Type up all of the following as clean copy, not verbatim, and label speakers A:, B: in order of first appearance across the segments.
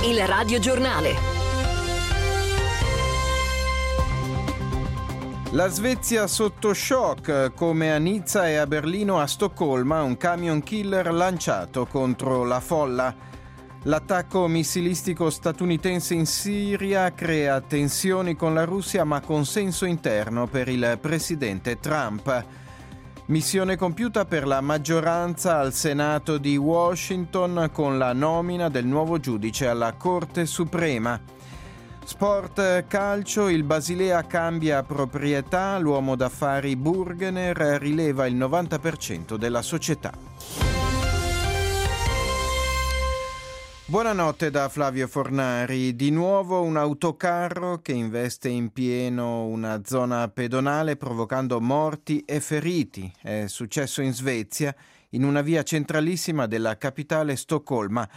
A: Il radiogiornale.
B: La Svezia sotto shock, come a Nizza e a Berlino, a Stoccolma, un camion killer lanciato contro la folla. L'attacco missilistico statunitense in Siria crea tensioni con la Russia, ma consenso interno per il presidente Trump. Missione compiuta per la maggioranza al Senato di Washington con la nomina del nuovo giudice alla Corte Suprema. Sport calcio, il Basilea cambia proprietà, l'uomo d'affari Burgener rileva il 90% della società. Buonanotte da Flavio Fornari. Di nuovo un autocarro che investe in pieno una zona pedonale provocando morti e feriti. È successo in Svezia, in una via centralissima della capitale Stoccolma.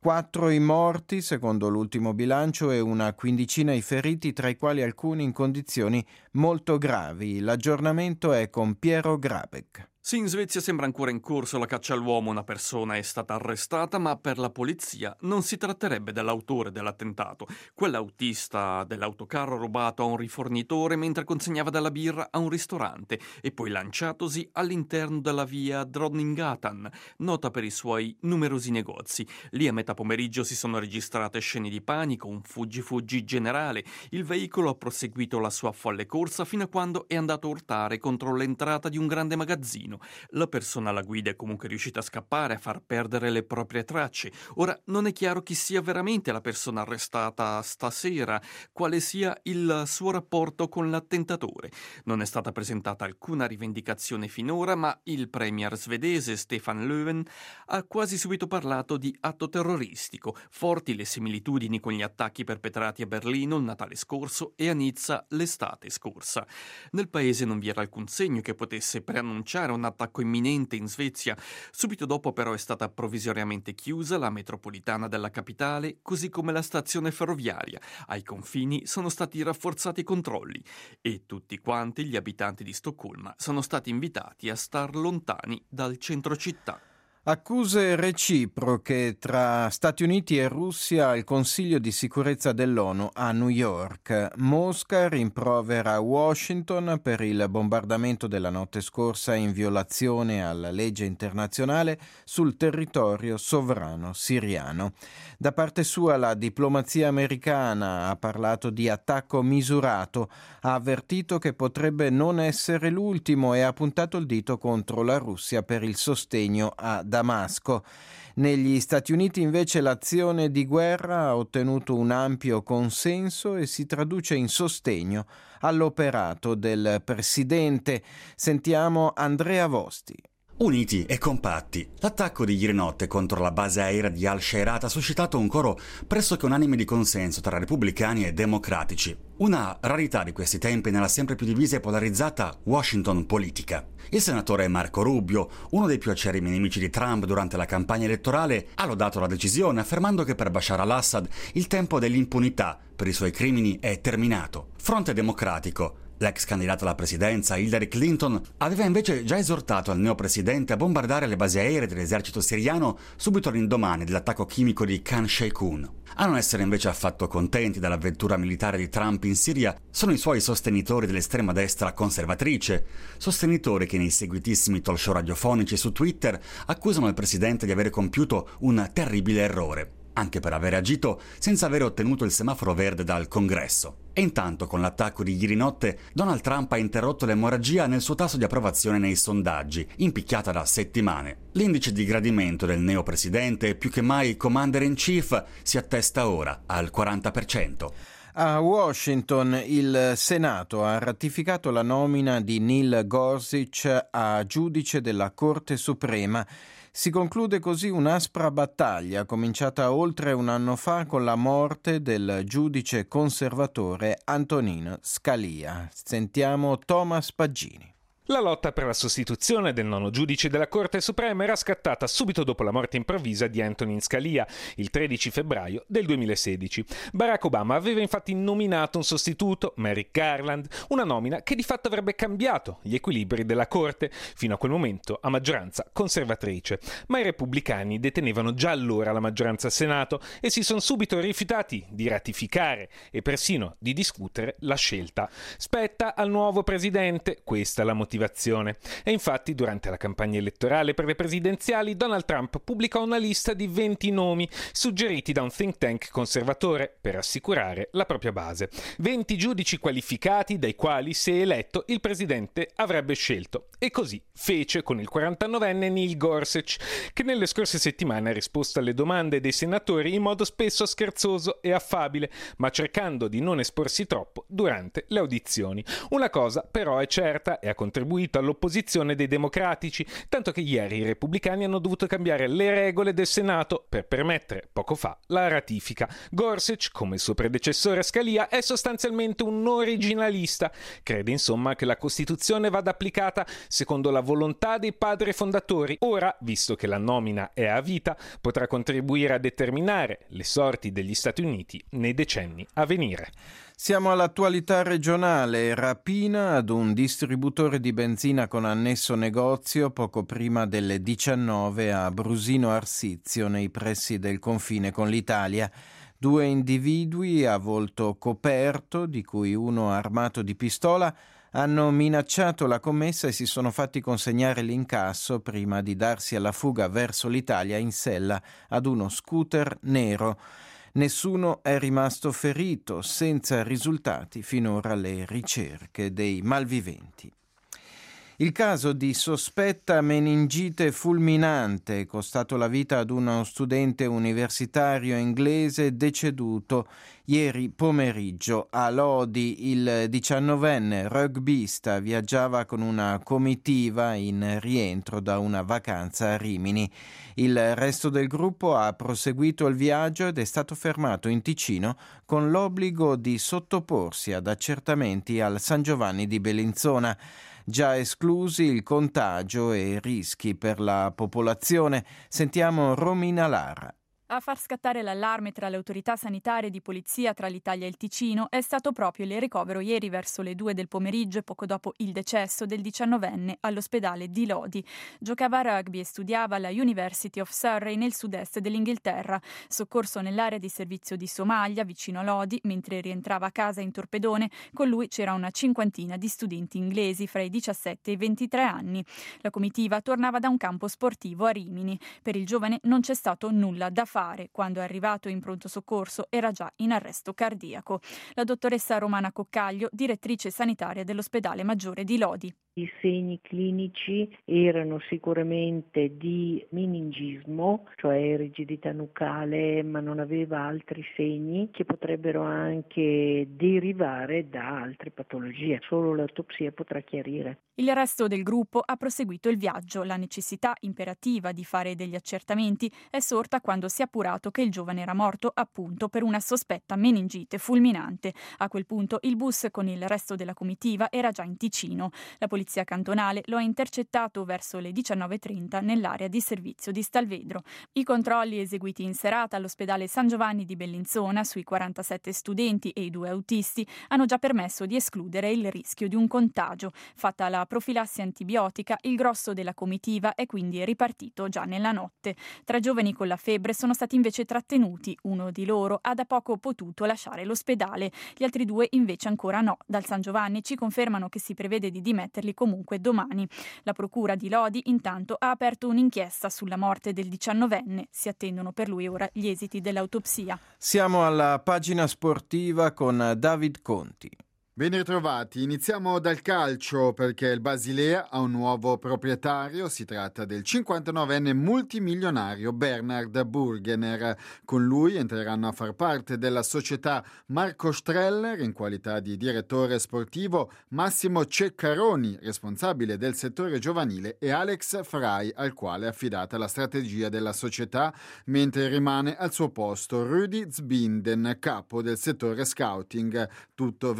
B: 4 i morti, secondo l'ultimo bilancio, e una quindicina i feriti, tra i quali alcuni in condizioni molto gravi. L'aggiornamento è con Piero Grabeck.
C: Sì, in Svezia sembra ancora in corso la caccia all'uomo. Una persona è stata arrestata, ma per la polizia non si tratterebbe dell'autore dell'attentato. Quell'autista dell'autocarro rubato a un rifornitore mentre consegnava della birra a un ristorante e poi lanciatosi all'interno della via Drottninggatan, nota per i suoi numerosi negozi. Lì a metà pomeriggio si sono registrate scene di panico, un fuggi-fuggi generale. Il veicolo ha proseguito la sua folle corsa fino a quando è andato a urtare contro l'entrata di un grande magazzino. La persona alla guida è comunque riuscita a scappare, a far perdere le proprie tracce. Ora non è chiaro chi sia veramente la persona arrestata stasera, quale sia il suo rapporto con l'attentatore. Non è stata presentata alcuna rivendicazione finora, ma il premier svedese Stefan Löfven ha quasi subito parlato di atto terroristico. Forti le similitudini con gli attacchi perpetrati a Berlino il Natale scorso e a Nizza l'estate scorsa. Nel paese non vi era alcun segno che potesse preannunciare un attacco imminente in Svezia. Subito dopo però è stata provvisoriamente chiusa la metropolitana della capitale, così come la stazione ferroviaria. Ai confini sono stati rafforzati i controlli e tutti quanti gli abitanti di Stoccolma sono stati invitati a star lontani dal centro città.
B: Accuse reciproche tra Stati Uniti e Russia al Consiglio di sicurezza dell'ONU a New York. Mosca rimprovera Washington per il bombardamento della notte scorsa in violazione alla legge internazionale sul territorio sovrano siriano. Da parte sua la diplomazia americana ha parlato di attacco misurato, ha avvertito che potrebbe non essere l'ultimo e ha puntato il dito contro la Russia per il sostegno a Damasco. Negli Stati Uniti invece l'azione di guerra ha ottenuto un ampio consenso e si traduce in sostegno all'operato del presidente. Sentiamo Andrea Vosti.
D: Uniti e compatti, l'attacco di ieri notte contro la base aerea di Al-Shairat ha suscitato un coro pressoché unanime di consenso tra repubblicani e democratici. Una rarità di questi tempi nella sempre più divisa e polarizzata Washington politica. Il senatore Marco Rubio, uno dei più acerrimi nemici di Trump durante la campagna elettorale, ha lodato la decisione affermando che per Bashar al-Assad il tempo dell'impunità per i suoi crimini è terminato. Fronte Democratico. L'ex candidata alla presidenza, Hillary Clinton, aveva invece già esortato il neopresidente a bombardare le basi aeree dell'esercito siriano subito all'indomani dell'attacco chimico di Khan Sheikhoun. A non essere invece affatto contenti dall'avventura militare di Trump in Siria sono i suoi sostenitori dell'estrema destra conservatrice, sostenitori che nei seguitissimi talk show radiofonici su Twitter accusano il presidente di aver compiuto un terribile errore, anche per aver agito senza aver ottenuto il semaforo verde dal Congresso. E intanto, con l'attacco di ieri notte, Donald Trump ha interrotto l'emorragia nel suo tasso di approvazione nei sondaggi, impicchiata da settimane. L'indice di gradimento del neopresidente, più che mai commander-in-chief, si attesta ora al 40%.
B: A Washington il Senato ha ratificato la nomina di Neil Gorsuch a giudice della Corte Suprema. Si conclude così un'aspra battaglia cominciata oltre un anno fa con la morte del giudice conservatore Antonin Scalia. Sentiamo Thomas Paggini.
A: La lotta per la sostituzione del nono giudice della Corte Suprema era scattata subito dopo la morte improvvisa di Antonin Scalia, il 13 febbraio del 2016. Barack Obama aveva infatti nominato un sostituto, Merrick Garland, una nomina che di fatto avrebbe cambiato gli equilibri della Corte, fino a quel momento a maggioranza conservatrice. Ma i repubblicani detenevano già allora la maggioranza al Senato e si sono subito rifiutati di ratificare e persino di discutere la scelta. Spetta al nuovo presidente, questa è la motivazione. E infatti durante la campagna elettorale per le presidenziali Donald Trump pubblicò una lista di 20 nomi suggeriti da un think tank conservatore per assicurare la propria base. 20 giudici qualificati dai quali, se eletto, il presidente avrebbe scelto. E così fece con il 49enne Neil Gorsuch, che nelle scorse settimane ha risposto alle domande dei senatori in modo spesso scherzoso e affabile, ma cercando di non esporsi troppo durante le audizioni. Una cosa però è certa e ha contribuito all'opposizione dei democratici, tanto che ieri i repubblicani hanno dovuto cambiare le regole del Senato per permettere poco fa la ratifica. Gorsuch, come il suo predecessore Scalia, è sostanzialmente un originalista. Crede insomma che la Costituzione vada applicata secondo la volontà dei padri fondatori. Ora, visto che la nomina è a vita, potrà contribuire a determinare le sorti degli Stati Uniti nei decenni a venire.
B: Siamo all'attualità regionale. Rapina ad un distributore di benzina con annesso negozio poco prima delle 19 a Brusino Arsizio, nei pressi del confine con l'Italia. 2 individui a volto coperto, di cui uno armato di pistola, hanno minacciato la commessa e si sono fatti consegnare l'incasso prima di darsi alla fuga verso l'Italia in sella ad uno scooter nero. Nessuno è rimasto ferito, senza risultati finora le ricerche dei malviventi. Il caso di sospetta meningite fulminante è costato la vita ad uno studente universitario inglese deceduto ieri pomeriggio. A Lodi il 19enne rugbista viaggiava con una comitiva in rientro da una vacanza a Rimini. Il resto del gruppo ha proseguito il viaggio ed è stato fermato in Ticino con l'obbligo di sottoporsi ad accertamenti al San Giovanni di Bellinzona. Già esclusi il contagio e rischi per la popolazione. Sentiamo Romina Lara.
E: A far scattare l'allarme tra le autorità sanitarie di polizia tra l'Italia e il Ticino è stato proprio il ricovero ieri verso le 2 del pomeriggio, poco dopo il decesso del 19enne all'ospedale di Lodi. Giocava a rugby e studiava alla University of Surrey nel sud-est dell'Inghilterra. Soccorso nell'area di servizio di Somaglia, vicino a Lodi, mentre rientrava a casa in Torpedone, con lui c'era una cinquantina di studenti inglesi fra i 17 e i 23 anni. La comitiva tornava da un campo sportivo a Rimini. Per il giovane non c'è stato nulla da fare. Quando è arrivato in pronto soccorso era già in arresto cardiaco. La dottoressa Romana Coccaglio, direttrice sanitaria dell'ospedale maggiore di Lodi.
F: I segni clinici erano sicuramente di meningismo, cioè rigidità nucale, ma non aveva altri segni che potrebbero anche derivare da altre patologie. Solo l'autopsia potrà chiarire.
E: Il resto del gruppo ha proseguito il viaggio. La necessità imperativa di fare degli accertamenti è sorta quando si è appurato che il giovane era morto appunto per una sospetta meningite fulminante. A quel punto il bus con il resto della comitiva era già in Ticino. La polizia cantonale lo ha intercettato verso le 19:30 nell'area di servizio di Stalvedro. I controlli eseguiti in serata all'ospedale San Giovanni di Bellinzona sui 47 studenti e i 2 autisti hanno già permesso di escludere il rischio di un contagio. Fatta la profilassi antibiotica, il grosso della comitiva è quindi ripartito già nella notte. 3 giovani con la febbre sono stati invece trattenuti. Uno di loro ha da poco potuto lasciare l'ospedale. Gli altri 2 invece ancora no. Dal San Giovanni ci confermano che si prevede di dimetterli comunque domani. La procura di Lodi intanto ha aperto un'inchiesta sulla morte del 19enne. Si attendono per lui ora gli esiti dell'autopsia.
B: Siamo alla pagina sportiva con David Conti.
G: Ben ritrovati, iniziamo dal calcio perché il Basilea ha un nuovo proprietario, si tratta del 59enne multimilionario Bernhard Burgener. Con lui entreranno a far parte della società Marco Streller in qualità di direttore sportivo, Massimo Ceccaroni, responsabile del settore giovanile, e Alex Frey, al quale è affidata la strategia della società, mentre rimane al suo posto Rudi Zbinden, capo del settore scouting. Tutto verrà però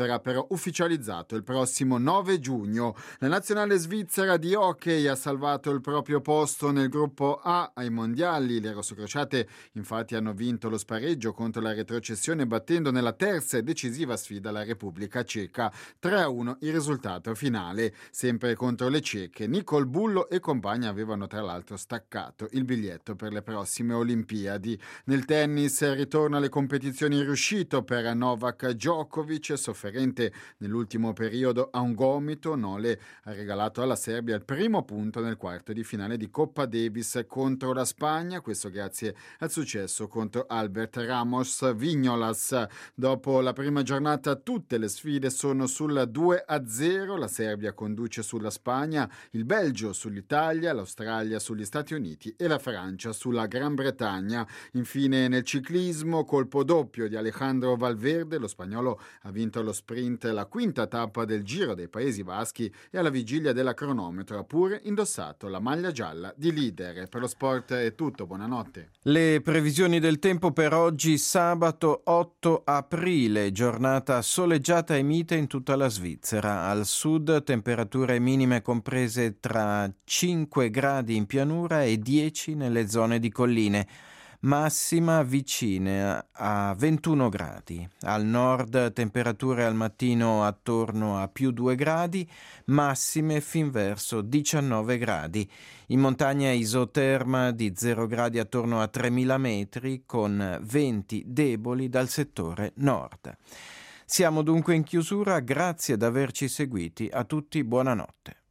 G: ufficializzato il prossimo 9 giugno. La nazionale svizzera di hockey ha salvato il proprio posto nel gruppo A ai mondiali. Le rossocrociate infatti hanno vinto lo spareggio contro la retrocessione, battendo nella terza e decisiva sfida la Repubblica Ceca. 3-1 il risultato finale. Sempre contro le ceche, Nicole Bullo e compagni avevano tra l'altro staccato il biglietto per le prossime Olimpiadi. Nel tennis ritorna alle competizioni riuscito per Novak Djokovic, sofferente nell'ultimo periodo a un gomito. Nole ha regalato alla Serbia il primo punto nel quarto di finale di Coppa Davis contro la Spagna, questo grazie al successo contro Albert Ramos Vignolas. Dopo la prima giornata tutte le sfide sono sul 2-0, la Serbia conduce sulla Spagna, il Belgio sull'Italia, l'Australia sugli Stati Uniti e la Francia sulla Gran Bretagna. Infine nel ciclismo, colpo doppio di Alejandro Valverde, lo spagnolo ha vinto allo sprint la quinta tappa del Giro dei Paesi Baschi e alla vigilia della cronometro ha pure indossato la maglia gialla di leader. Per lo sport è tutto, buonanotte.
B: Le previsioni del tempo per oggi, sabato 8 aprile, giornata soleggiata e mite in tutta la Svizzera. Al sud temperature minime comprese tra 5 gradi in pianura e 10 nelle zone di colline, massima vicine a 21 gradi. Al nord temperature al mattino attorno a più 2 gradi, massime fin verso 19 gradi. In montagna isoterma di 0 gradi attorno a 3000 metri con venti deboli dal settore nord. Siamo dunque in chiusura, grazie ad averci seguiti, a tutti buonanotte.